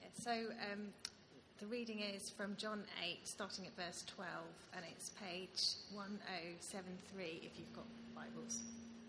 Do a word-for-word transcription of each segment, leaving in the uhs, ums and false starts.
So um, the reading is from John eight, starting at verse twelve, and it's page ten seventy-three if you've got Bibles.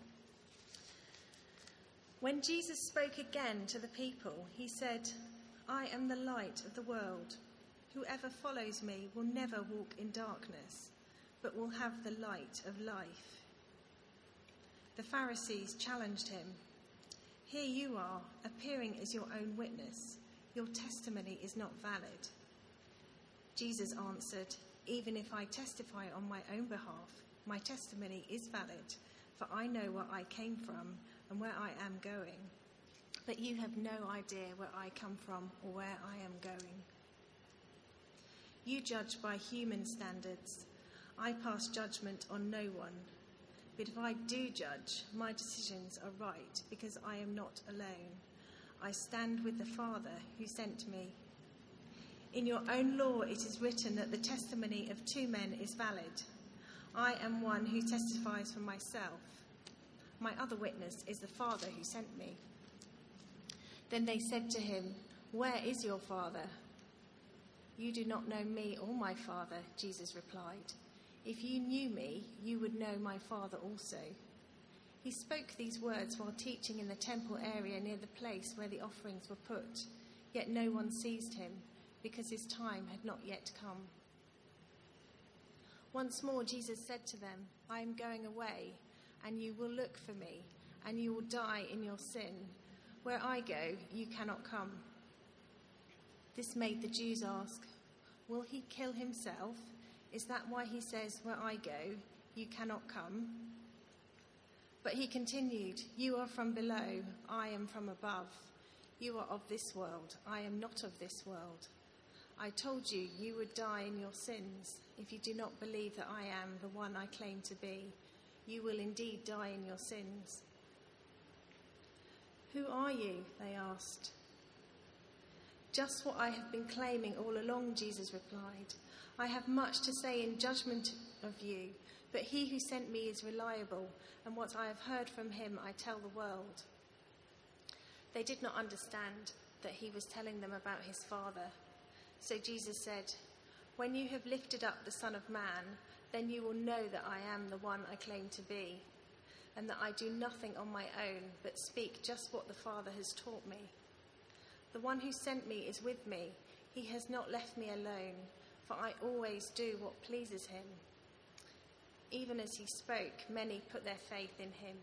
When Jesus spoke again to the people, he said, "I am the light of the world. Whoever follows me will never walk in darkness, but will have the light of life." The Pharisees challenged him. "Here you are, appearing as your own witness. Your testimony is not valid." Jesus answered, "Even if I testify on my own behalf, my testimony is valid, for I know where I came from and where I am going. But you have no idea where I come from or where I am going. You judge by human standards. I pass judgment on no one. But if I do judge, my decisions are right because I am not alone. I stand with the Father who sent me. In your own law it is written that the testimony of two men is valid. I am one who testifies for myself. My other witness is the Father who sent me." Then they said to him, "Where is your Father?" "You do not know me or my Father," Jesus replied. "If you knew me, you would know my Father also." He spoke these words while teaching in the temple area near the place where the offerings were put, yet no one seized him, because his time had not yet come. Once more Jesus said to them, "I am going away, and you will look for me, and you will die in your sin. Where I go, you cannot come." This made the Jews ask, "Will he kill himself? Is that why he says, 'Where I go, you cannot come'?" But he continued, "You are from below, I am from above. You are of this world, I am not of this world. I told you you would die in your sins. If you do not believe that I am the one I claim to be, you will indeed die in your sins." "Who are you?" they asked. "Just what I have been claiming all along," Jesus replied. "I have much to say in judgment of you, but he who sent me is reliable, and what I have heard from him I tell the world." They did not understand that he was telling them about his Father. So Jesus said, "When you have lifted up the Son of Man, then you will know that I am the one I claim to be, and that I do nothing on my own, but speak just what the Father has taught me. The one who sent me is with me. He has not left me alone, for I always do what pleases him." Even as he spoke, many put their faith in him.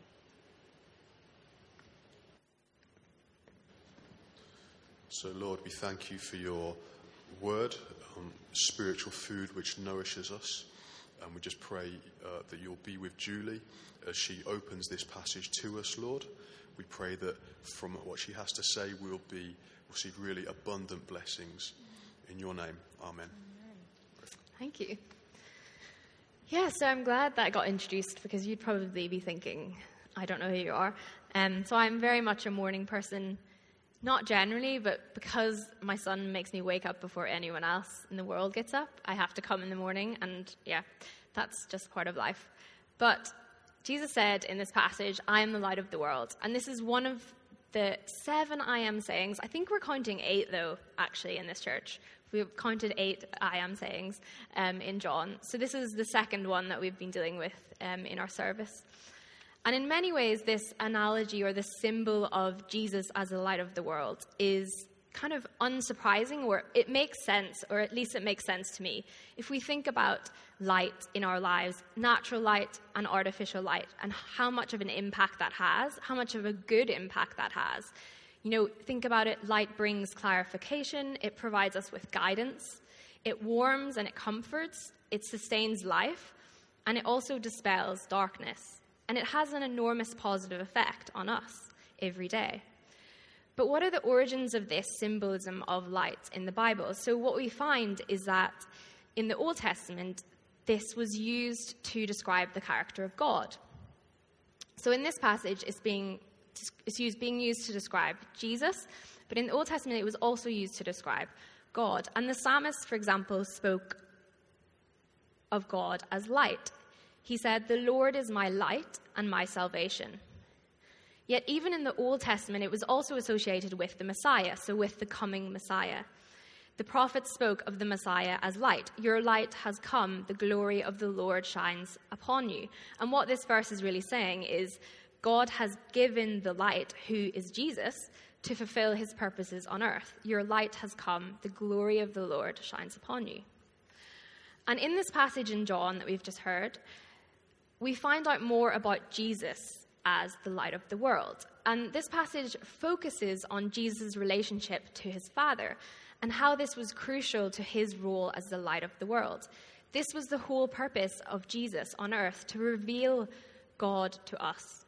So, Lord, we thank you for your word, um, spiritual food which nourishes us. And we just pray uh, that you'll be with Julie as she opens this passage to us, Lord. We pray that from what she has to say, we'll be receive really abundant blessings. In your name, amen. Thank you. Yeah, so I'm glad that got introduced, because you'd probably be thinking, I don't know who you are. Um, so I'm very much a morning person, not generally, but because my son makes me wake up before anyone else in the world gets up, I have to come in the morning, and yeah, that's just part of life. But Jesus said in this passage, "I am the light of the world." And this is one of the seven I am sayings. I think we're counting eight, though, actually, in this church. We've counted eight I am sayings um, in John. So this is the second one that we've been dealing with um, in our service. And in many ways, this analogy or this symbol of Jesus as the light of the world is kind of unsurprising, or it makes sense, or at least it makes sense to me. If we think about light in our lives, natural light and artificial light, and how much of an impact that has, how much of a good impact that has. You know, think about it, light brings clarification, it provides us with guidance, it warms and it comforts, it sustains life, and it also dispels darkness. And it has an enormous positive effect on us every day. But what are the origins of this symbolism of light in the Bible? So what we find is that in the Old Testament, this was used to describe the character of God. So in this passage, it's being it's used, being used to describe Jesus, but in the Old Testament, it was also used to describe God. And the psalmist, for example, spoke of God as light. He said, "The Lord is my light and my salvation." Yet even in the Old Testament, it was also associated with the Messiah, so with the coming Messiah. The prophets spoke of the Messiah as light. Your light has come, the glory of the Lord shines upon you. And what this verse is really saying is God has given the light, who is Jesus, to fulfill his purposes on earth. Your light has come, the glory of the Lord shines upon you. And in this passage in John that we've just heard, we find out more about Jesus as the light of the world. And this passage focuses on Jesus' relationship to his Father and how this was crucial to his role as the light of the world. This was the whole purpose of Jesus on earth, to reveal God to us.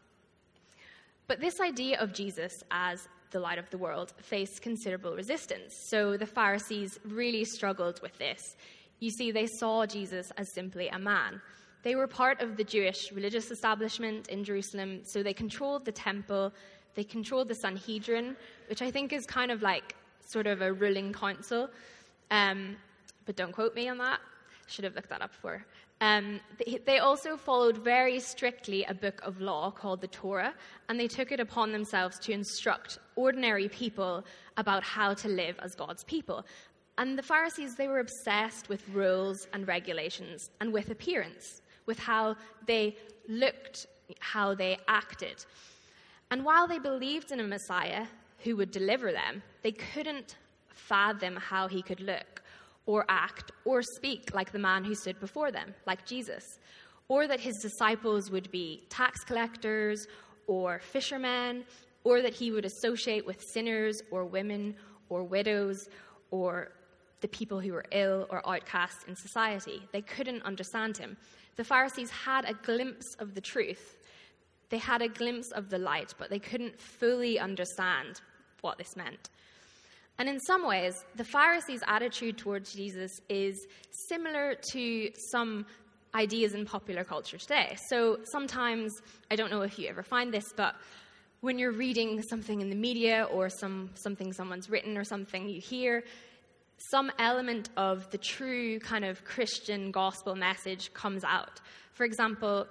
But this idea of Jesus as the light of the world faced considerable resistance. So the Pharisees really struggled with this. You see, they saw Jesus as simply a man. They were part of the Jewish religious establishment in Jerusalem, so they controlled the temple, they controlled the Sanhedrin, which I think is kind of like sort of a ruling council, um, but don't quote me on that. Should have looked that up before. Um, they, they also followed very strictly a book of law called the Torah, and they took it upon themselves to instruct ordinary people about how to live as God's people. And the Pharisees, they were obsessed with rules and regulations and with appearance, with how they looked, how they acted. And while they believed in a Messiah who would deliver them, they couldn't fathom how he could look or act or speak like the man who stood before them, like Jesus, or that his disciples would be tax collectors or fishermen, or that he would associate with sinners or women or widows or the people who were ill or outcasts in society. They couldn't understand him. The Pharisees had a glimpse of the truth. They had a glimpse of the light, but they couldn't fully understand what this meant. And in some ways, the Pharisees' attitude towards Jesus is similar to some ideas in popular culture today. So sometimes, I don't know if you ever find this, but when you're reading something in the media or some something someone's written or something you hear, some element of the true kind of Christian gospel message comes out. For example,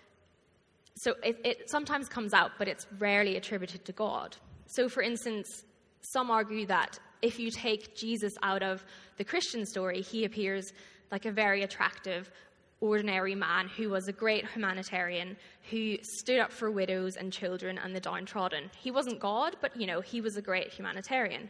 so it, it sometimes comes out, but it's rarely attributed to God. So for instance, some argue that if you take Jesus out of the Christian story, he appears like a very attractive, ordinary man who was a great humanitarian, who stood up for widows and children and the downtrodden. He wasn't God, but, you know, he was a great humanitarian.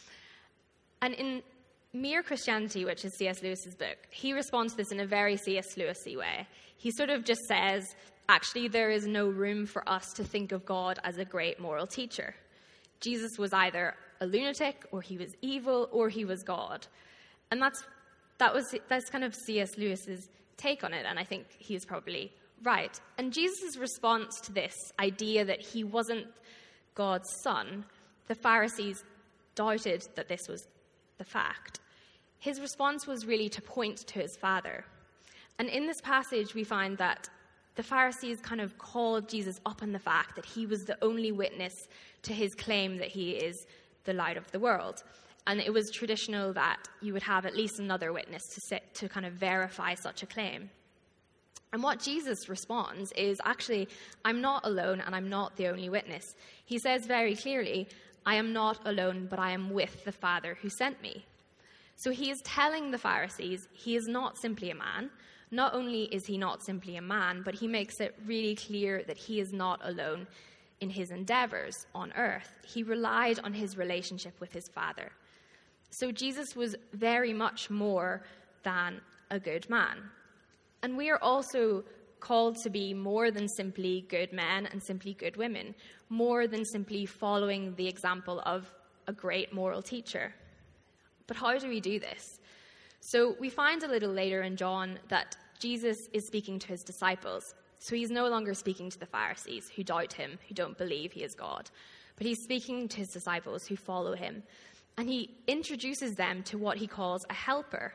And in Mere Christianity, which is C S Lewis's book, he responds to this in a very C S Lewis-y way. He sort of just says, actually, there is no room for us to think of God as a great moral teacher. Jesus was either a lunatic, or he was evil, or he was God. And that's that was that's kind of C S Lewis's take on it, and I think he's probably right. And Jesus' response to this idea that he wasn't God's son, the Pharisees doubted that this was the fact. His response was really to point to his Father. And in this passage, we find that the Pharisees kind of called Jesus up on the fact that he was the only witness to his claim that he is the light of the world. And it was traditional that you would have at least another witness to sit, to kind of verify such a claim. And what Jesus responds is, actually, I'm not alone and I'm not the only witness. He says very clearly, I am not alone, but I am with the Father who sent me. So he is telling the Pharisees he is not simply a man. Not only is he not simply a man, but he makes it really clear that he is not alone in his endeavors on earth. He relied on his relationship with his Father. So Jesus was very much more than a good man. And we are also called to be more than simply good men and simply good women, more than simply following the example of a great moral teacher. But how do we do this? So we find a little later in John that Jesus is speaking to his disciples. So he's no longer speaking to the Pharisees who doubt him, who don't believe he is God. But he's speaking to his disciples who follow him. And he introduces them to what he calls a helper.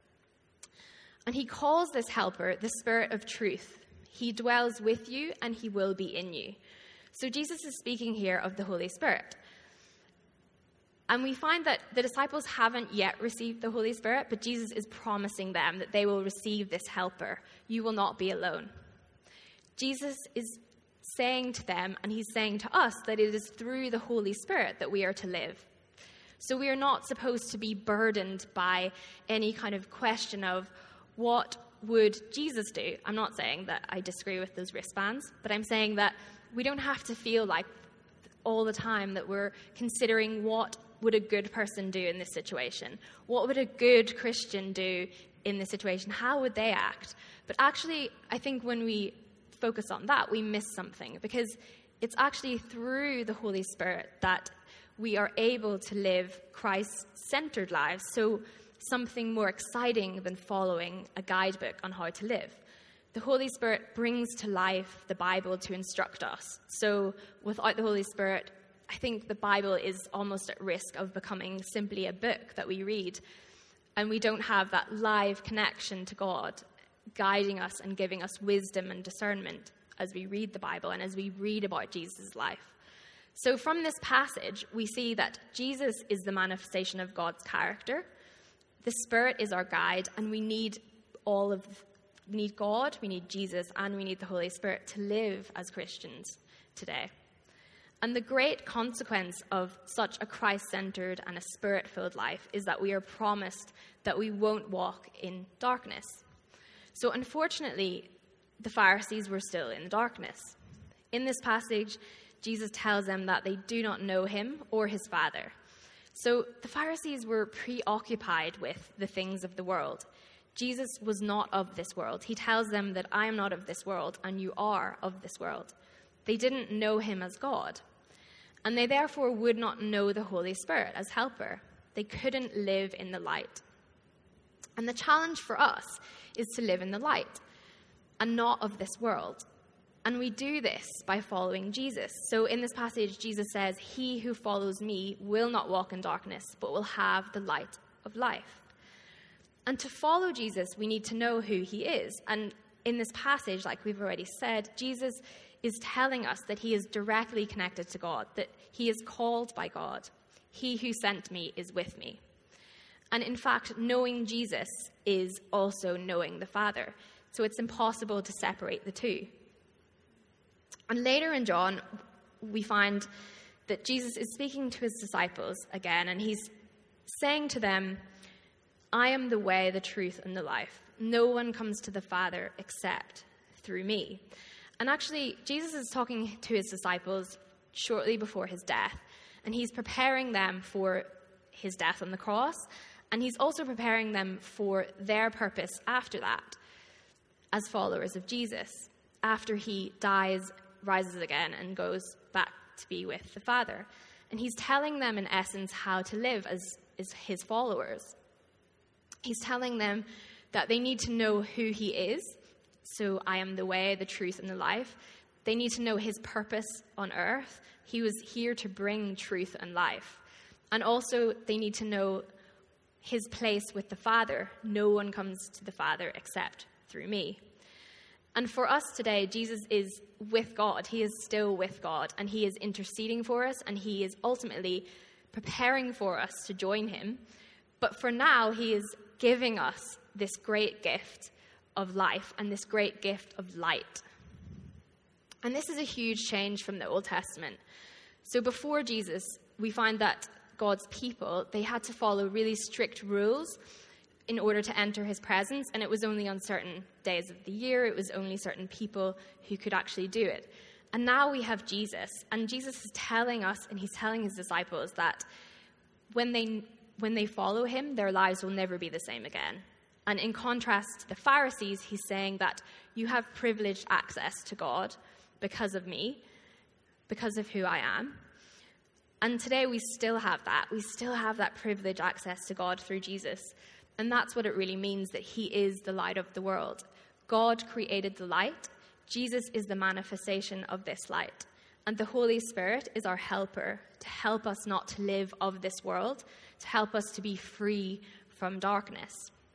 And he calls this helper the Spirit of Truth. He dwells with you and he will be in you. So Jesus is speaking here of the Holy Spirit. And we find that the disciples haven't yet received the Holy Spirit, but Jesus is promising them that they will receive this helper. You will not be alone. Jesus is saying to them, and he's saying to us, that it is through the Holy Spirit that we are to live. So we are not supposed to be burdened by any kind of question of what would Jesus do. I'm not saying that I disagree with those wristbands, but I'm saying that we don't have to feel like all the time that we're considering what would a good person do in this situation? What would a good Christian do in this situation? How would they act? But actually, I think when we focus on that, we miss something, because it's actually through the Holy Spirit that we are able to live Christ-centered lives. So something more exciting than following a guidebook on how to live. The Holy Spirit brings to life the Bible to instruct us. So without the Holy Spirit, I think the Bible is almost at risk of becoming simply a book that we read, and we don't have that live connection to God guiding us and giving us wisdom and discernment as we read the Bible and as we read about Jesus' life. So from this passage, we see that Jesus is the manifestation of God's character. The Spirit is our guide, and we need all of we need God, we need Jesus, and we need the Holy Spirit to live as Christians today. And the great consequence of such a Christ-centered and a Spirit-filled life is that we are promised that we won't walk in darkness. So unfortunately, the Pharisees were still in darkness. In this passage, Jesus tells them that they do not know him or his Father. So the Pharisees were preoccupied with the things of the world. Jesus was not of this world. He tells them that I am not of this world and you are of this world. They didn't know him as God. And they therefore would not know the Holy Spirit as helper. They couldn't live in the light. And the challenge for us is to live in the light and not of this world. And we do this by following Jesus. So in this passage, Jesus says, he who follows me will not walk in darkness, but will have the light of life. And to follow Jesus, we need to know who he is. And in this passage, like we've already said, Jesus is telling us that he is directly connected to God, that he is called by God. He who sent me is with me. And in fact, knowing Jesus is also knowing the Father. So it's impossible to separate the two. And later in John, we find that Jesus is speaking to his disciples again, and he's saying to them, I am the way, the truth, and the life. No one comes to the Father except through me. And actually, Jesus is talking to his disciples shortly before his death, and he's preparing them for his death on the cross, and he's also preparing them for their purpose after that, as followers of Jesus, after he dies, rises again, and goes back to be with the Father. And he's telling them, in essence, how to live as, as his followers. He's telling them that they need to know who he is. So I am the way, the truth, and the life. They need to know his purpose on earth. He was here to bring truth and life. And also they need to know his place with the Father. No one comes to the Father except through me. And for us today, Jesus is with God. He is still with God, and he is interceding for us, and he is ultimately preparing for us to join him. But for now, he is giving us this great gift of life and this great gift of light. And this is a huge change from the Old Testament. So before Jesus, we find that God's people, they had to follow really strict rules in order to enter his presence, and it was only on certain days of the year, it was only certain people who could actually do it. And now we have Jesus, and Jesus is telling us, and he's telling his disciples that when they when they follow him, their lives will never be the same again. And in contrast to the Pharisees, he's saying that you have privileged access to God because of me, because of who I am. And today we still have that. We still have that privileged access to God through Jesus. And that's what it really means, that he is the light of the world. God created the light. Jesus is the manifestation of this light. And the Holy Spirit is our helper to help us not to live of this world, to help us to be free from darkness.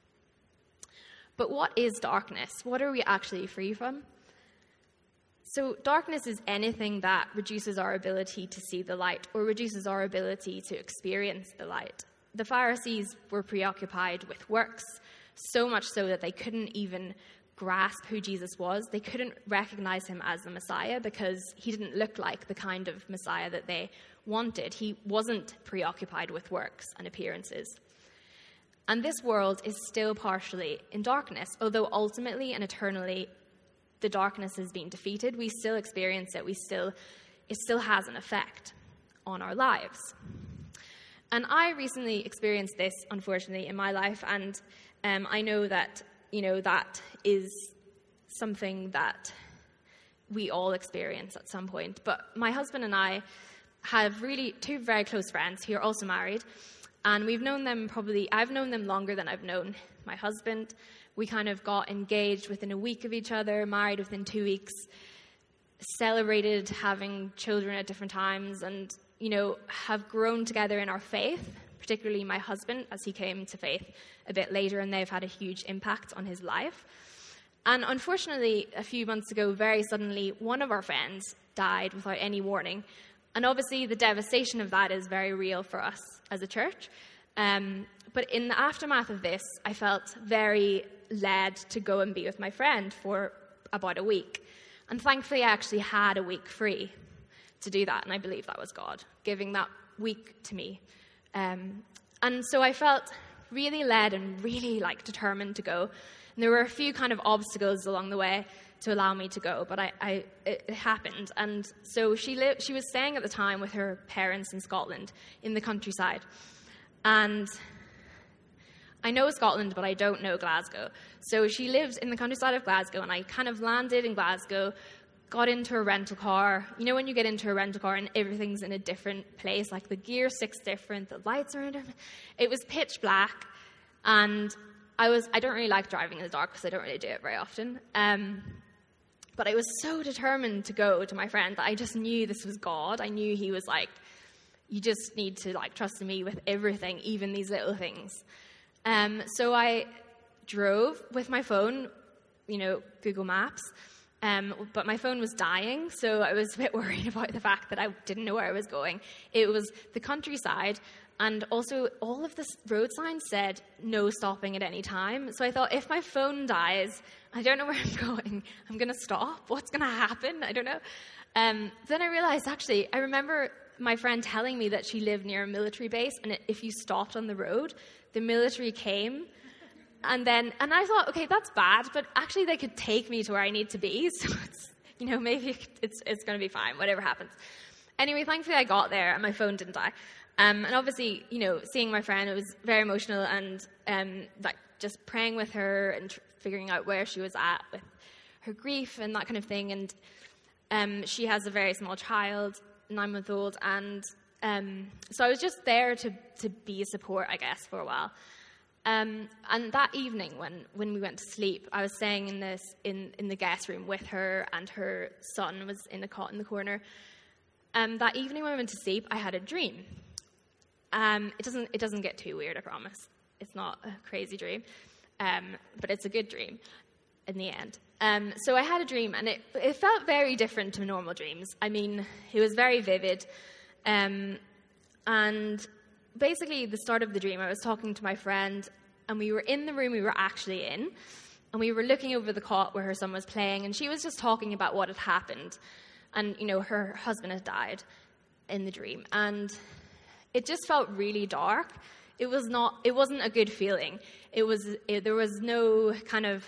But what is darkness? What are we actually free from? So darkness is anything that reduces our ability to see the light or reduces our ability to experience the light. The Pharisees were preoccupied with works, so much so that they couldn't even grasp who Jesus was. They couldn't recognize him as the Messiah because he didn't look like the kind of Messiah that they wanted. He wasn't preoccupied with works and appearances. And this world is still partially in darkness, although ultimately and eternally the darkness has been defeated. We still experience it. We still, it still has an effect on our lives. And I recently experienced this, unfortunately, in my life, and um, I know that, you know, that is something that we all experience at some point. But my husband and I have really two very close friends who are also married, and we've known them probably, I've known them longer than I've known my husband. We kind of got engaged within a week of each other, married within two weeks, celebrated having children at different times, and you know, have grown together in our faith, particularly my husband, as he came to faith a bit later, and they've had a huge impact on his life. And unfortunately, a few months ago, very suddenly, one of our friends died without any warning. And obviously, the devastation of that is very real for us as a church. Um, but in the aftermath of this, I felt very led to go and be with my friend for about a week. And thankfully, I actually had a week free to do that, and I believe that was God giving that week to me. Um, and so I felt really led and really like determined to go. And there were a few kind of obstacles along the way to allow me to go, but I, I it, it happened. And so she lived. She was staying at the time with her parents in Scotland, in the countryside. And I know Scotland, but I don't know Glasgow. So she lived in the countryside of Glasgow, and I kind of landed in Glasgow, got into a rental car. You know when you get into a rental car and everything's in a different place, like the gear stick's different, the lights are in different. It was pitch black, and I was I don't really like driving in the dark because I don't really do it very often. Um, but I was so determined to go to my friend that I just knew this was God. I knew he was like, you just need to like trust in me with everything, even these little things. Um, so I drove with my phone, you know, Google Maps. Um, but my phone was dying, so I was a bit worried about the fact that I didn't know where I was going. It was the countryside, and also all of the road signs said no stopping at any time. So I thought, if my phone dies, I don't know where I'm going. I'm going to stop. What's going to happen? I don't know. Um, then I realized, actually, I remember my friend telling me that she lived near a military base, and if you stopped on the road, the military came. And then, and I thought, okay, that's bad, but actually they could take me to where I need to be, so it's, you know, maybe it's it's going to be fine, whatever happens. Anyway, thankfully I got there and my phone didn't die. Um, and obviously, you know, seeing my friend, it was very emotional, and um, like just praying with her and tr- figuring out where she was at with her grief and that kind of thing. And um, she has a very small child, nine month old, and um, so I was just there to to be a support, I guess, for a while. Um, and that evening, when, when we went to sleep, I was staying in this in, in the guest room with her, and her son was in a cot in the corner. Um, that evening, when we went to sleep, I had a dream. Um, it doesn't it doesn't get too weird, I promise. It's not a crazy dream, um, but it's a good dream in the end. Um, so I had a dream, and it it felt very different to normal dreams. I mean, it was very vivid, um, and basically, the start of the dream, I was talking to my friend, and we were in the room we were actually in, and we were looking over the cot where her son was playing, and she was just talking about what had happened. And, you know, her husband had died in the dream. And it just felt really dark. It was not, it wasn't a good feeling. It was, it, there was no kind of,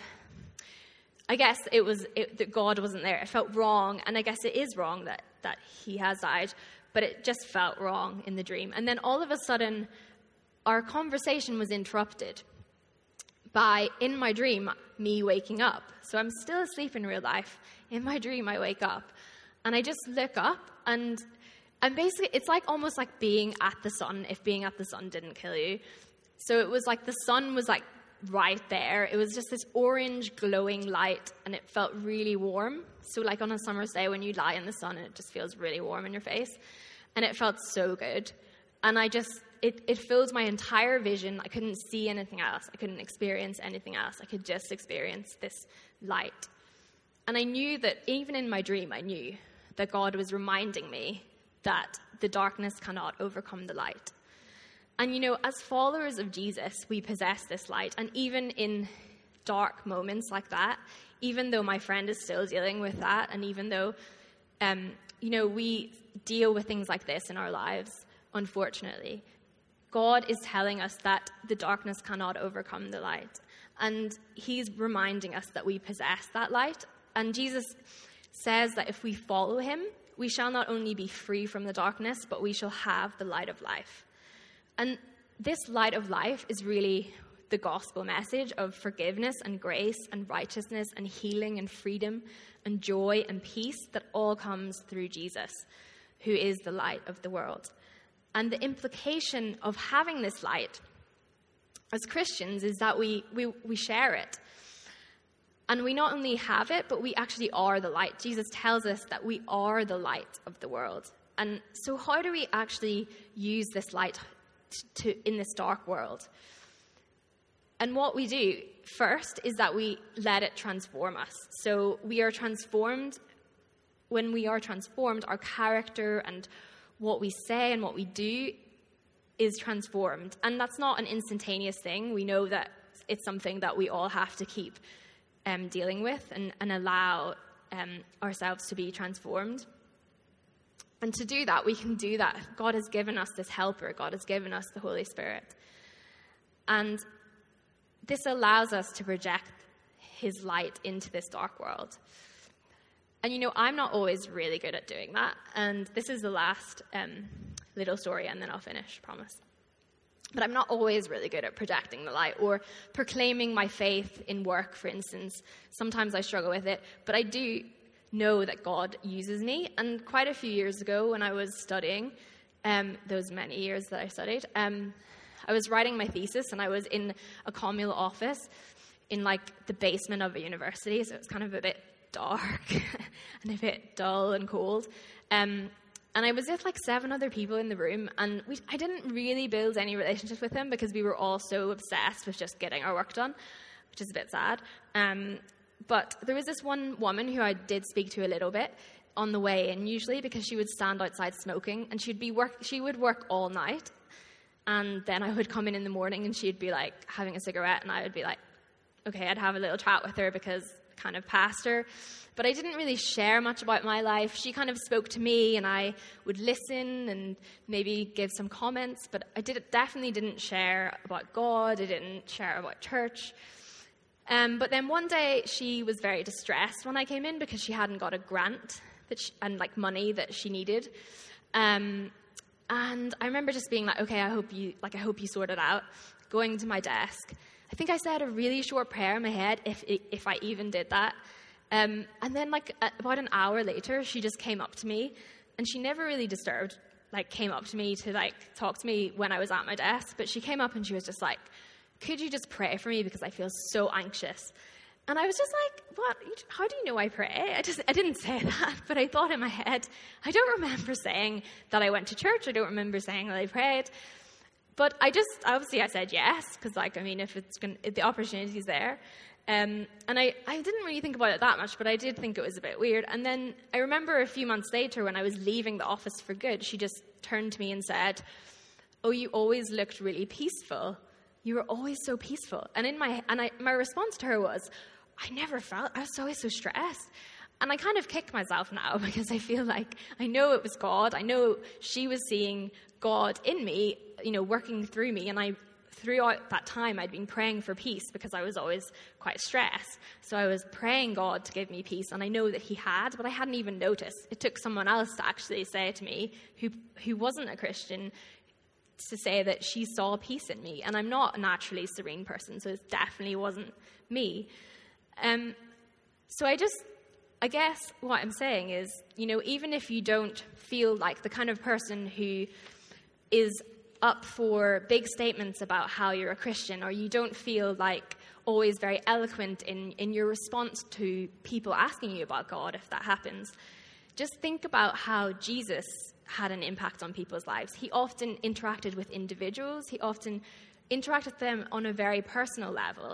I guess it was, it, that God wasn't there. It felt wrong, and I guess it is wrong that, that he has died. But it just felt wrong in the dream. And then all of a sudden, our conversation was interrupted by, in my dream, me waking up. So I'm still asleep in real life. In my dream, I wake up. And I just look up, and and basically, it's like almost like being at the sun, if being at the sun didn't kill you. So it was like the sun was like right there. It was just this orange glowing light, and it felt really warm. So like on a summer's day when you lie in the sun, and it just feels really warm in your face. And it felt so good. And I just, it, it filled my entire vision. I couldn't see anything else. I couldn't experience anything else. I could just experience this light. And I knew that even in my dream, I knew that God was reminding me that the darkness cannot overcome the light. And, you know, as followers of Jesus, we possess this light. And even in dark moments like that, even though my friend is still dealing with that, and even though, um, you know, we deal with things like this in our lives, unfortunately, God is telling us that the darkness cannot overcome the light. And he's reminding us that we possess that light. And Jesus says that if we follow him, we shall not only be free from the darkness, but we shall have the light of life. And this light of life is really the gospel message of forgiveness and grace and righteousness and healing and freedom and joy and peace that all comes through Jesus, who is the light of the world. And the implication of having this light as Christians is that we, we, we share it. And we not only have it, but we actually are the light. Jesus tells us that we are the light of the world. And so how do we actually use this light to, to, in this dark world? And what we do first is that we let it transform us. So we are transformed. When we are transformed, our character and what we say and what we do is transformed. And that's not an instantaneous thing. We know that it's something that we all have to keep um, dealing with and, and allow um, ourselves to be transformed. And to do that, we can do that. God has given us this helper. God has given us the Holy Spirit. And this allows us to project his light into this dark world. And, you know, I'm not always really good at doing that. And this is the last um, little story, and then I'll finish, promise. But I'm not always really good at projecting the light or proclaiming my faith in work, for instance. Sometimes I struggle with it. But I do know that God uses me. And quite a few years ago when I was studying, um, those many years that I studied, um, I was writing my thesis, and I was in a communal office in, like, the basement of a university. So it was kind of a bit dark and a bit dull and cold. Um, and I was with like seven other people in the room, and we, I didn't really build any relationship with them because we were all so obsessed with just getting our work done, which is a bit sad. Um, but there was this one woman who I did speak to a little bit on the way in, usually, because she would stand outside smoking, and she'd be work. She would work all night, and then I would come in in the morning, and she'd be like having a cigarette, and I would be like, okay, I'd have a little chat with her because kind of past her, but I didn't really share much about my life. She kind of spoke to me, and I would listen and maybe give some comments, but I did definitely didn't share about God. I didn't share about church. Um, but then one day she was very distressed when I came in because she hadn't got a grant that she, and like money that she needed. Um, and I remember just being like, okay, I hope you like I hope you sort it out. Going to my desk. I think I said a really short prayer in my head, if if I even did that. Um, and then, like, about an hour later, she just came up to me, and she never really disturbed, like, came up to me to, like, talk to me when I was at my desk. But she came up, and she was just like, could you just pray for me because I feel so anxious? And I was just like, what? How do you know I pray? I just I didn't say that, but I thought in my head, I don't remember saying that I went to church. I don't remember saying that I prayed. But I just, obviously I said yes, because, like, I mean, if it's gonna, if the opportunity's there. Um, and I, I didn't really think about it that much, but I did think it was a bit weird. And then I remember a few months later when I was leaving the office for good, she just turned to me and said, oh, you always looked really peaceful. You were always so peaceful. And in my, and I, my response to her was, I never felt, I was always so stressed. And I kind of kick myself now because I feel like I know it was God. I know she was seeing God in me, you know, working through me. And I, throughout that time, I'd been praying for peace because I was always quite stressed. So I was praying God to give me peace. And I know that he had, but I hadn't even noticed. It took someone else to actually say to me, who who wasn't a Christian, to say that she saw peace in me. And I'm not a naturally serene person, so it definitely wasn't me. Um, so I just... I guess what I'm saying is, you know, even if you don't feel like the kind of person who is up for big statements about how you're a Christian, or you don't feel like always very eloquent in, in your response to people asking you about God, if that happens, just think about how Jesus had an impact on people's lives. He often interacted with individuals. He often interacted with them on a very personal level.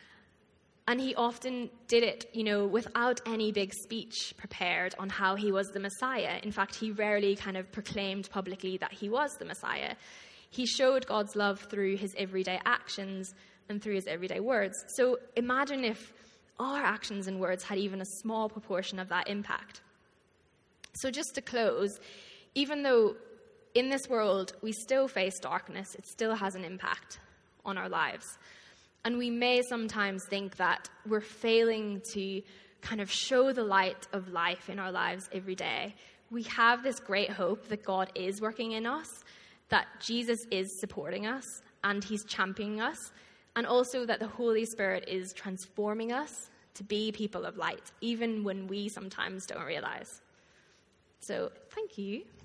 And he often did it, you know, without any big speech prepared on how he was the Messiah. In fact, he rarely kind of proclaimed publicly that he was the Messiah. He showed God's love through his everyday actions and through his everyday words. So imagine if our actions and words had even a small proportion of that impact. So just to close, even though in this world we still face darkness, it still has an impact on our lives. And we may sometimes think that we're failing to kind of show the light of life in our lives every day. We have this great hope that God is working in us, that Jesus is supporting us, and he's championing us, and also that the Holy Spirit is transforming us to be people of light, even when we sometimes don't realize. So, thank you.